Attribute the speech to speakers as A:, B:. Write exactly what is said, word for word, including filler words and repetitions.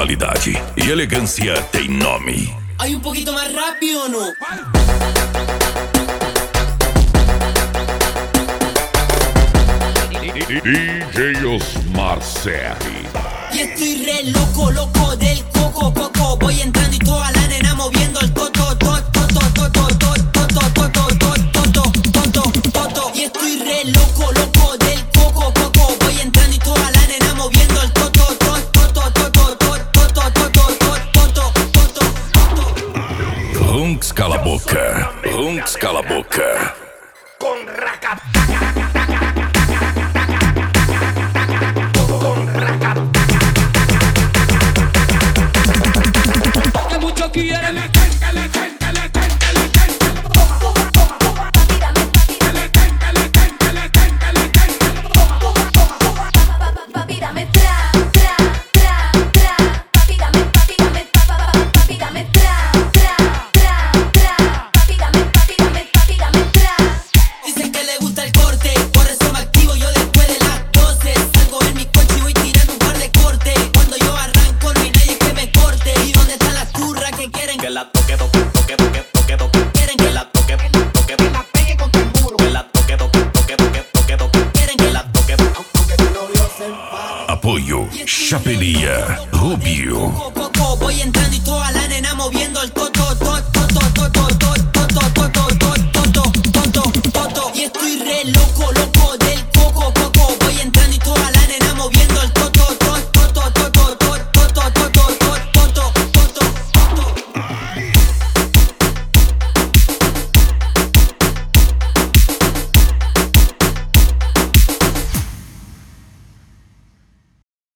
A: qualidade e elegância tem nome.
B: Hay un poquito más rápido, ¿no?
A: D J Osmar Serri.
B: Y estoy re loco, loco del coco, coco. Voy entrando y toda la nena moviendo el toto, toto, toto, toto, toto, toto, toto, toto, toto, toto. Y estoy re loco, loco del coco, coco. Voy entrando y toda la nena moviendo el toto, toto, toto, toto, toto, toto, toto, toto.
A: Hunks cala a boca, Hunks cala a boca.
C: Con raca.
B: Quieren
A: Apoio Chapelería Rubio.
B: Voy entrando y toda la nena moviendo el toto, toto, toto, toto, toto.